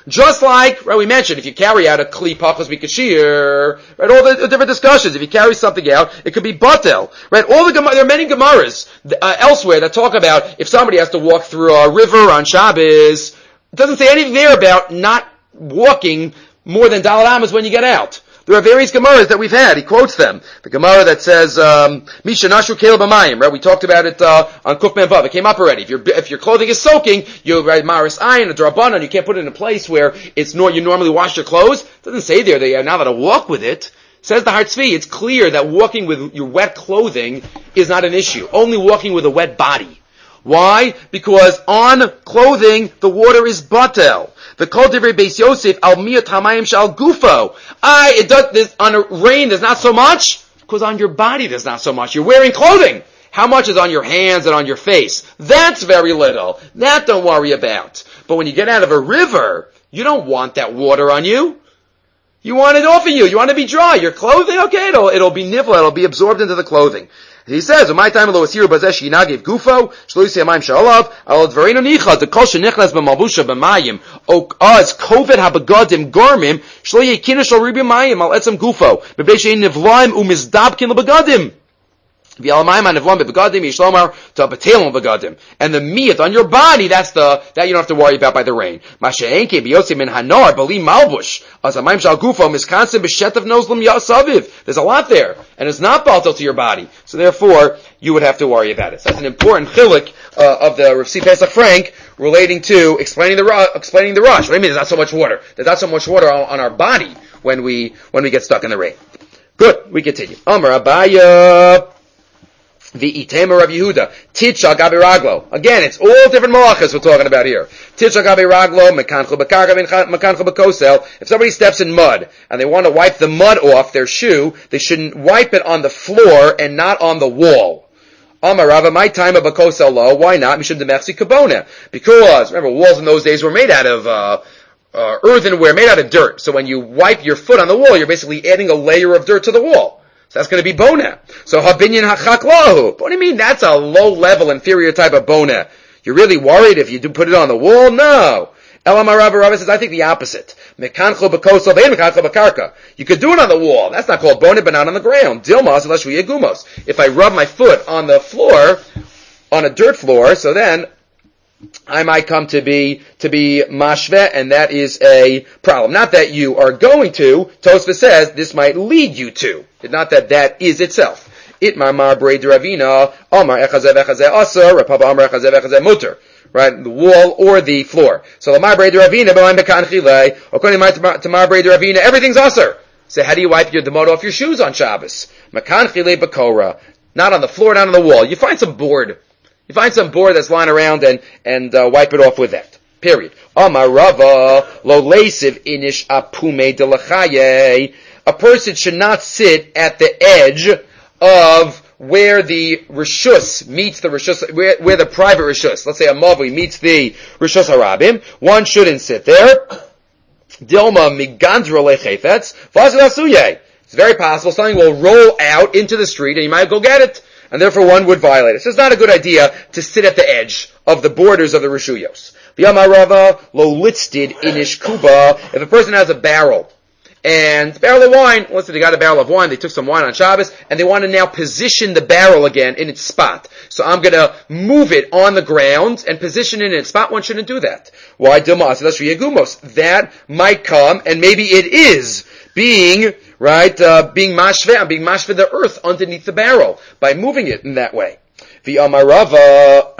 Just like, right, we mentioned, if you carry out a kli pachos mikashir, right, all the, the different discussions, if you carry something out, it could be batel, right, all the, there are many Gemaras, uh, elsewhere that talk about if somebody has to walk through a river on Shabbos, it doesn't say anything there about not walking more than Daled Amos when you get out. There are various Gemaras that we've had. He quotes them. The Gemara that says, um, Misha Nashu Kele B'mayim, right? We talked about it, uh, on Kuf Ben Vav. It came up already. If your, if your clothing is soaking, you write Maris Ayin, a Drabanan, you can't put it in a place where it's nor, you normally wash your clothes. It doesn't say there that you're not allowed to walk with it. Says the Hartzvi, it's clear that walking with your wet clothing is not an issue. Only walking with a wet body. Why? Because on clothing, the water is batel. The Kol Divrei Beis Yosef al miyat hamayim shal gufo. I, it does, this, on a rain there's not so much, because on your body there's not so much. You're wearing clothing. How much is on your hands and on your face? That's very little. That don't worry about. But when you get out of a river, you don't want that water on you. You want it off of you. You want to be dry. Your clothing, okay, it'll, it'll be nivla, it'll be absorbed into the clothing. He says, "My time lo asiru bazesh yinagev gufo shloisi amayim shalav al dvarinu nichad the kol shenichnas b'malbusha b'mayim o az kovet habegadim garmim shlo yekinu shal ribi mayim al etzem gufo b'beishein nivlaim umizdabkin lebegadim." And the meat on your body, that's the, that you don't have to worry about by the rain. There's a lot there, and it's not baltal to your body. So therefore, you would have to worry about it. So that's an important chilik uh, of the Rav C. Pesach Frank relating to explaining the, explaining the rush. What do you mean there's not so much water? There's not so much water on, on our body when we, when we get stuck in the rain. Good, we continue. Amar Abaya. The Itema Rav Yehuda, Titcha Gabi Raglo. Again, it's all different malachas we're talking about here. Titcha Gabi Raglo, Mekanchu Bekarka, Mekanchu Bekosel. If somebody steps in mud and they want to wipe the mud off their shoe, they shouldn't wipe it on the floor and not on the wall. Amarava, my time of Bekosel lo. Why not? Mishum Demersi Kabona. Because remember, walls in those days were made out of uh, uh, earthenware, made out of dirt. So when you wipe your foot on the wall, you're basically adding a layer of dirt to the wall. So that's going to be bona. So habinyan hachaklahu. What do you mean? That's a low level, inferior type of bona. You're really worried if you do put it on the wall? No. Elamarav Rabbi says, I think the opposite. Mekancho b'kosel ve'en mekancho b'karka. You could do it on the wall. That's not called bona, but not on the ground. Dilmas elashviyah gumos. If I rub my foot on the floor, on a dirt floor, so then I might come to be, to be mashve, and that is a problem. Not that you are going to, Tosfos says, this might lead you to. Not that that is itself. Itmar mar brei d'Ravina, Amar echazeh v'echazeh asar, Rapapa Amar echazeh v'echazeh muter. Right, the wall or the floor. So, Lamar brei d'Ravina, b'mayim bekan chilei, according to mar brei d'Ravina, everything's asar. So how do you wipe your demot off your shoes on Shabbos? Mekan chilei b'kora. Not on the floor, not on the wall. You find some board. You find some board that's lying around and, and, uh, wipe it off with that. Period. Amar Rava, lo leisiv inish apume de lachaye. A person should not sit at the edge of where the rishus meets the rishus, where, where the private rishus, let's say a mavli meets the rishus harabim. One shouldn't sit there. Dilma migandra lechefetz vazilasuye. It's very possible something will roll out into the street and you might go get it. And therefore one would violate it. So it's not a good idea to sit at the edge of the borders of the rishuyos. V'yamarava lo litzted inish kuba. If a person has a barrel, and barrel of wine, listen, they got a barrel of wine, they took some wine on Shabbos, and they want to now position the barrel again in its spot. So I'm going to move it on the ground and position it in its spot. One shouldn't do that. Why? That might come, and maybe it is being, right, uh, being mashve, I'm being mashve the earth underneath the barrel by moving it in that way. The Amarava,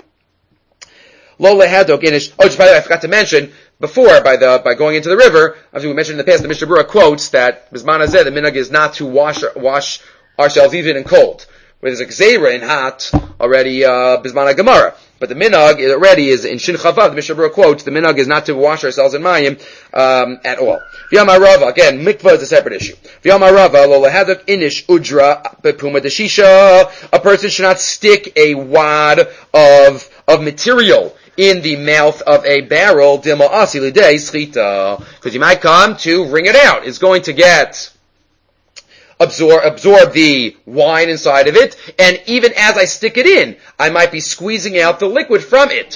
Lola Hadok Inish. Oh, just by the way, I forgot to mention, before, by the, by going into the river, as we mentioned in the past, the Mishnah Berurah quotes that, Bisman Hazeh, the minhag is not to wash, wash ourselves even in cold. Where there's a gzeira in hot, already, uh, Bisman HaGemara. But the minhag already is in Shin Chavav, the Mishnah Berurah quotes, the minhag is not to wash ourselves in mayim, um, at all. V'yamar Rava, again, mikvah is a separate issue. V'yamar Rava, lo lahadok inish udra bepuma deshisha. A person should not stick a wad of, of material in the mouth of a barrel, because you might come to wring it out. It's going to get absorb absorb the wine inside of it, and even as I stick it in, I might be squeezing out the liquid from it.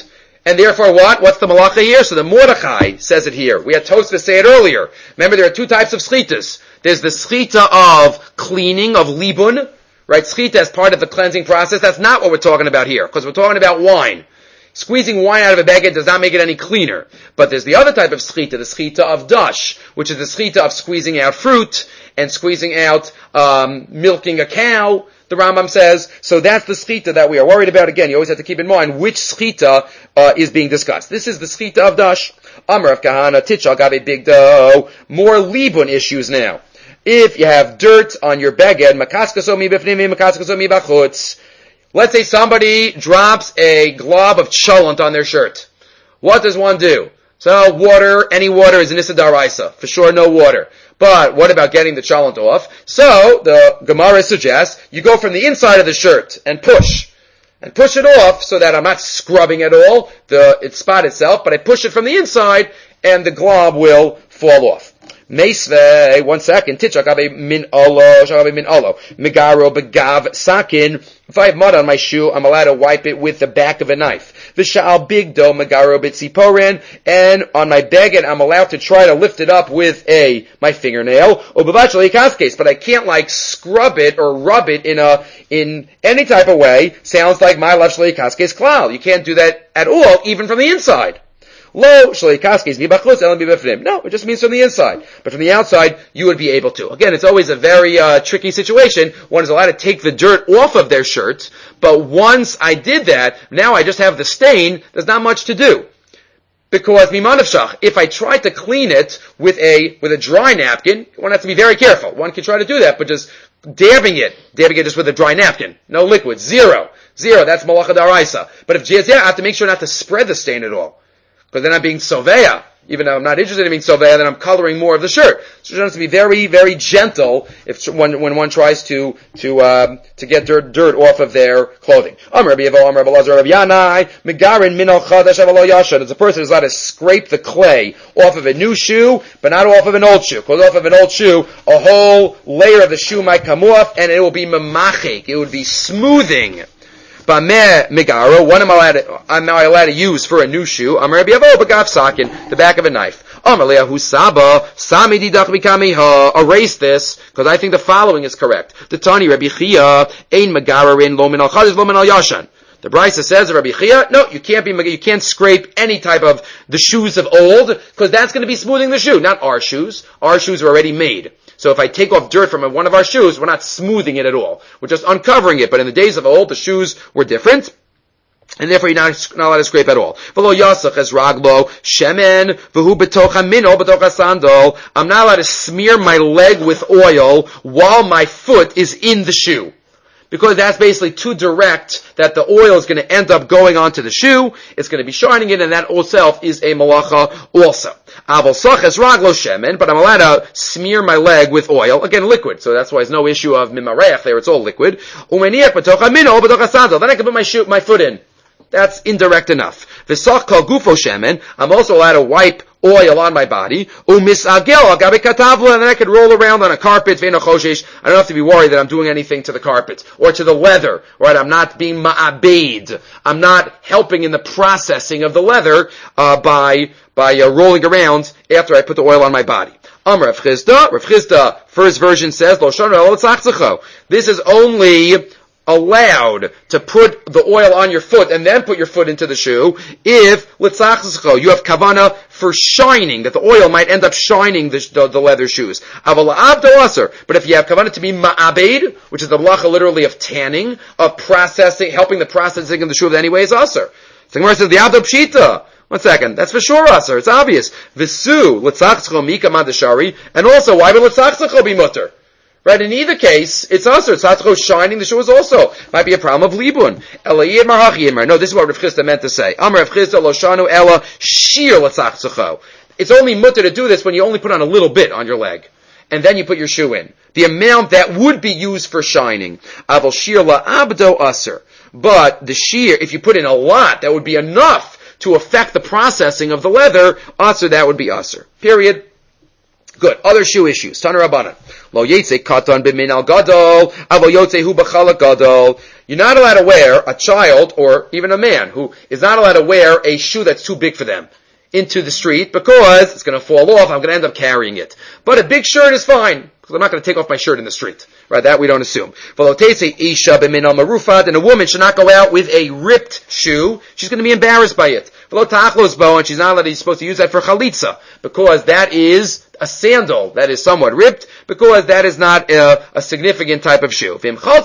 And therefore what? What's the malacha here? So the Mordechai says it here. We had Tosfos say it earlier. Remember, there are two types of schitas. There's the schita of cleaning, of libun, right? Schita as part of the cleansing process. That's not what we're talking about here, because we're talking about wine. Squeezing wine out of a baguette does not make it any cleaner. But there's the other type of schita, the schita of dash, which is the schita of squeezing out fruit and squeezing out um, milking a cow, the Rambam says. So that's the schita that we are worried about. Again, you always have to keep in mind which schita uh, is being discussed. This is the schita of dash. Amar of Kahana, Tichal Gabe Big Dough. More libun issues now. If you have dirt on your baguette, makaskaso mi b'fnimi, makaskaso mi b'chutz. Let's say somebody drops a glob of cholent on their shirt. What does one do? So water, any water is an issa d'oraisa. For sure, no water. But what about getting the cholent off? So the Gemara suggests you go from the inside of the shirt and push. And push it off so that I'm not scrubbing at all the its spot itself, but I push it from the inside and the glob will fall off. Meisve, one second. Tichak abe min olo, shakabe min olo. Megaro begav sakin. If I have mud on my shoe, I'm allowed to wipe it with the back of a knife. V'sha'al big do megaro bitziporen. And on my baguette, I'm allowed to try to lift it up with a, my fingernail. Ubavachal ikaskes. But I can't like scrub it or rub it in a, in any type of way. Sounds like my left ikaskes klal. You can't do that at all, even from the inside. Lo, no, it just means from the inside. But from the outside, you would be able to. Again, it's always a very uh, tricky situation. One is allowed to take the dirt off of their shirt, but once I did that, now I just have the stain, there's not much to do. Because mimanavshach, if I try to clean it with a with a dry napkin, one has to be very careful. One can try to do that, but just dabbing it, dabbing it just with a dry napkin, no liquid, zero, zero. That's malacha d'oraisa. But if jizya, I have to make sure not to spread the stain at all. Because then I'm being soveya. Even though I'm not interested in being soveya, then I'm coloring more of the shirt. So it has to be very, very gentle if when when one tries to to um, to get dirt dirt off of their clothing. Amar Rabbi Yevo, Amar Rabbi Lazar, Rabbi Yanai, Megarin minol chadash avalo yashan. It's a person who's allowed to scrape the clay off of a new shoe, but not off of an old shoe. Because off of an old shoe, a whole layer of the shoe might come off, and it will be memachik. It would be smoothing. Megaro, what am I allowed to, am I allowed to use for a new shoe? Amar Rabbi Yevo, B'gav sakin, the back of a knife. Amar Leahu Saba, Sami didach mikamiha, erase this, because I think the following is correct. The Tani Rabbi Chia, Ein Megarin, lo min al chadish, lo min al yashan. The Brisa says of Rabbi Chia, no, you can't be, you can't scrape any type of the shoes of old, because that's going to be smoothing the shoe, not our shoes. Our shoes are already made. So if I take off dirt from one of our shoes, we're not smoothing it at all. We're just uncovering it. But in the days of old, the shoes were different. And therefore, you're not, not allowed to scrape at all. V'lo yasach es raglo shemen v'hu betocha mino betocha sandal. I'm not allowed to smear my leg with oil while my foot is in the shoe. Because that's basically too direct that the oil is going to end up going onto the shoe. It's going to be shining it, and that itself is a malacha also. Aval saches raglo shemen, but I'm allowed to smear my leg with oil. Again, liquid. So that's why there's no issue of mimareach there. It's all liquid. Umeniach b'tocha mino b'tocha sandal. Then I can put my shoe, my foot in. That's indirect enough. V'sach kol gufo shemen. I'm also allowed to wipe oil on my body. Umisagel agabe katavla, and then I could roll around on a carpet. Ve'eno choshesh. I don't have to be worried that I'm doing anything to the carpet or to the leather. Right? I'm not being ma'abed. I'm not helping in the processing of the leather uh, by by uh, rolling around after I put the oil on my body. Amar Rav Chisda. Rav Chisda, first version says, Lo shon lo tzachzecho. This is only allowed to put the oil on your foot and then put your foot into the shoe if litzachzecho, you have kavana for shining, that the oil might end up shining the, the, the leather shoes. Aval abdo aser, but if you have kavana to be ma'abed, which is the malacha literally of tanning, of processing, helping the processing of the shoe of anyway is aser. So the Gemara says the abdo pshita. One second. That's for sure, Aser. It's obvious. V'su, l'tzachzecho mika madashari, and also, why would l'tzachzecho be mutter? Right? In either case, it's Aser. Tzachzecho shining the shoe is also, might be a problem of libun. Ela yidmar hachi yidmar. No, this is what Rav Chisda meant to say. Amar Rav Chisda lo shanu ela shir l'tzachzecho. It's only mutter to do this when you only put on a little bit on your leg. And then you put your shoe in. The amount that would be used for shining. Aval shir la abdo Aser. But the shear, if you put in a lot, that would be enough to affect the processing of the leather, Aser, that would be Aser. Period. Good. Other shoe issues. Tana Rabbanan. Lo yetze katan b'min al gadol, avo yotze hu b'chalak gadol. You're not allowed to wear, a child or even a man who is not allowed to wear a shoe that's too big for them into the street because it's going to fall off. I'm going to end up carrying it. But a big shirt is fine because I'm not going to take off my shirt in the street. Right? That we don't assume. And a woman should not go out with a ripped shoe. She's going to be embarrassed by it. And she's not allowed to, supposed to use that for chalitza because that is a sandal that is somewhat ripped because that is not a, a significant type of shoe.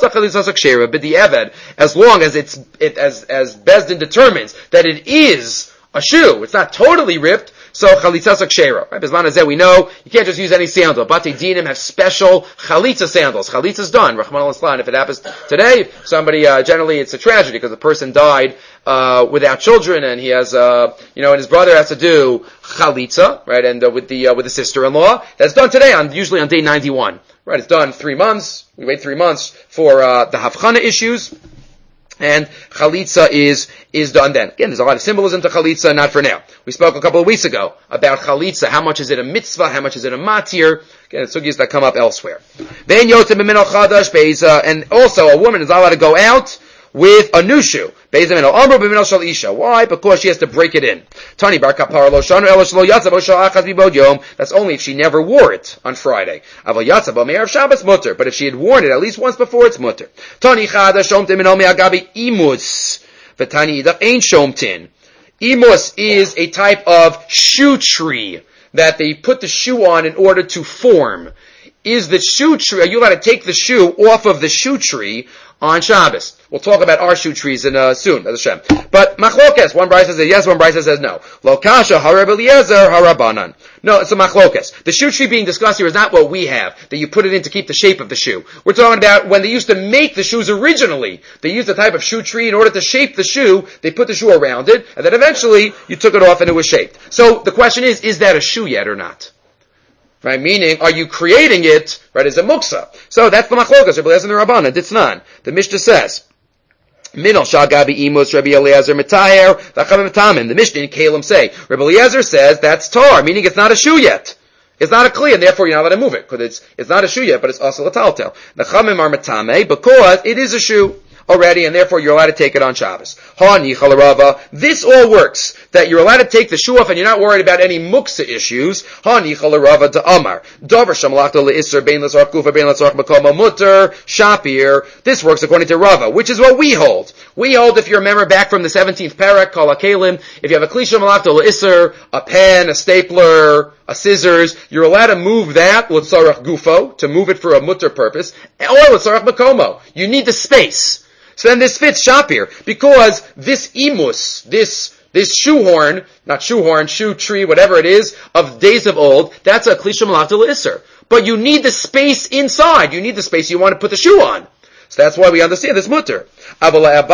As long as it's, it, as, as Bezdin determines that it is a shoe, it's not totally ripped, so chalitza kshera. Right? Bisman hazeh, we know you can't just use any sandal. Bate dinim have special chalitza sandals. Chalitza's done. Rahman al-Islam. If it happens today, somebody uh, generally it's a tragedy because the person died uh without children, and he has uh you know, and his brother has to do chalitza, right? And uh, with the uh, with the sister-in-law, that's done today on usually on day ninety-one. Right? It's done three months. We wait three months for uh the havchana issues. And chalitza is, is done then. Again, there's a lot of symbolism to chalitza, not for now. We spoke a couple of weeks ago about chalitza. How much is it a mitzvah? How much is it a matir? Again, it's sugyas that come up elsewhere. Then yotzei b'min al chadash beiza, and also a woman is not allowed to go out with a new shoe. Why? Because she has to break it in. That's only if she never wore it on Friday. But if she had worn it at least once before, it's mutter. Imus is a type of shoe tree that they put the shoe on in order to form. Is the shoe tree, are you allowed to take the shoe off of the shoe tree on Shabbos? We'll talk about our shoe trees in uh, soon, as Hashem. But machlokes, one brisa says yes, one brisa says no. Lo kasha harab Eliezer harabanan. No, it's a machlokes. The shoe tree being discussed here is not what we have, that you put it in to keep the shape of the shoe. We're talking about when they used to make the shoes originally. They used a type of shoe tree in order to shape the shoe. They put the shoe around it, and then eventually you took it off and it was shaped. So the question is, is that a shoe yet or not? Right, meaning, are you creating it, right, as a muksa? So that's the machlokas, Rabbi Eliezer and the Rabbanan, Ditznan. The Mishnah says, Minol Shagabi Imus, Rabbi Eliezer Metayer, Lachamim Metamin. The Mishnah in Kalim say, Rabbi Eliezer says that's tar, meaning it's not a shoe yet. It's not a kli, and therefore you're not allowed to move it, because it's, it's not a shoe yet, but it's also a taltel. Lachamim are Metame, because it is a shoe already, and therefore you're allowed to take it on Shabbos. This all works, that you're allowed to take the shoe off and you're not worried about any muksa issues. This works according to Rava, which is what we hold. We hold, if you remember back from the seventeenth parak, Kol HaKelim, if you have a klisha malachta l'isser, a pen, a stapler, a scissors, you're allowed to move that with sarach gufo, to move it for a mutter purpose, or with sarach makomo. You need the space. So then this fits Shapir, because this imus, this, this shoehorn, not shoehorn, shoe tree, whatever it is, of days of old, that's a klisha malachta l'isser. But you need the space inside. You need the space you want to put the shoe on. So that's why we understand this mutter. But according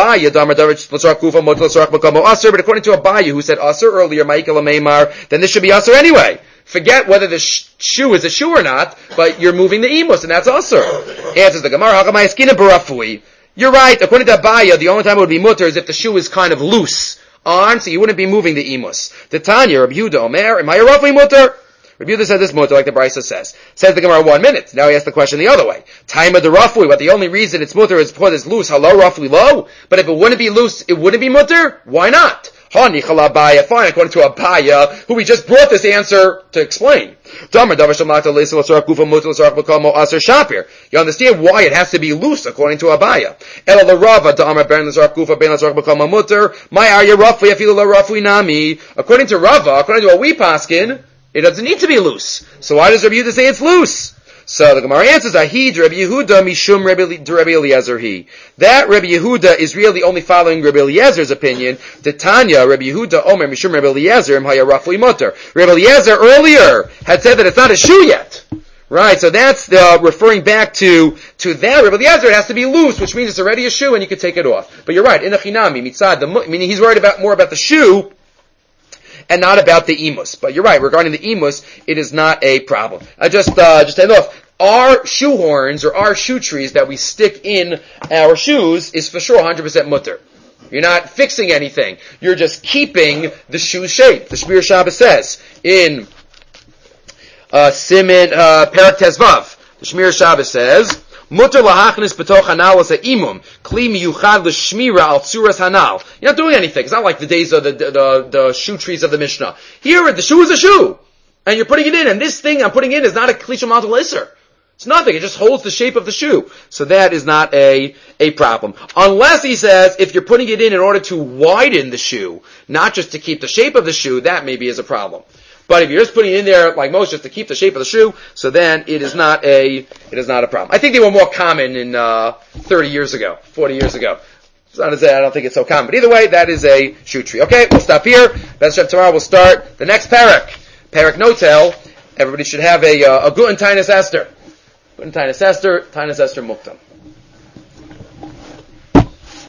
to Abaye, who said asur earlier, then this should be asur anyway. Forget whether the sh- shoe is a shoe or not, but you're moving the imus, and that's asur. Answers the Gemara, you're right. According to Abaye, the only time it would be mutter is if the shoe is kind of loose on, so you wouldn't be moving the imus. The Tanya, Rabbi Yehuda Omer, am I a roughly mutter? Rabbi Yehuda said this mutter, like the Brisa says. Says the Gemara, one minute. Now he asks the question the other way. Time of the roughly, but the only reason it's mutter is because it's loose. Hello, roughly low. But if it wouldn't be loose, it wouldn't be mutter? Why not? Fine, according to Abaye, who we just brought this answer to explain. You understand why it has to be loose according to Abaye. According to Rava, according to what we paskin, it doesn't need to be loose. So why does Rabbi Yehuda say it's loose? So the Gemara answers, Ahid Rabbi Yehuda mishum Rabbi Eliezer he. That Rabbi Yehuda is really only following Rabbi Eliezer's opinion. The Tanya, Rabbi Yehuda Omer mishum Rabbi Eliezer im haya rafli mutter. Rabbi Eliezer earlier had said that it's not a shoe yet. Right, so that's uh, referring back to to that. Rabbi Eliezer, it has to be loose, which means it's already a shoe and you can take it off. But you're right, in a chinami, mitzad, the, meaning he's worried about more about the shoe and not about the imus. But you're right, regarding the imus, it is not a problem. I just, uh, just to end off, our shoe horns or our shoe trees that we stick in our shoes is for sure one hundred percent mutter. You're not fixing anything. You're just keeping the shoe shape. The Shmir Shabbos says in uh, Simin, uh, Perak Tezvav. The Shmir Shabbos says, Mutter lahachnis betoch hanal as imum kli miyuchad l'shmira al tzuras hanal. You're not doing anything. It's not like the days of the, the, the, the shoe trees of the Mishnah. Here, the shoe is a shoe. And you're putting it in, and this thing I'm putting in is not a klisha mantel iser. It's nothing. It just holds the shape of the shoe. So that is not a, a problem. Unless he says, if you're putting it in in order to widen the shoe, not just to keep the shape of the shoe, that maybe is a problem. But if you're just putting it in there, like most, just to keep the shape of the shoe, so then it is not a, it is not a problem. I think they were more common in, uh, thirty years ago, forty years ago. It's not to say I don't think it's so common. But either way, that is a shoe tree. Okay, we'll stop here. B'ez Hashem, tomorrow we'll start the next parak. Parak Notel. Everybody should have a, uh, a Guten Tainus Esther. Guten Tainus Esther, Tainus Esther Muktam.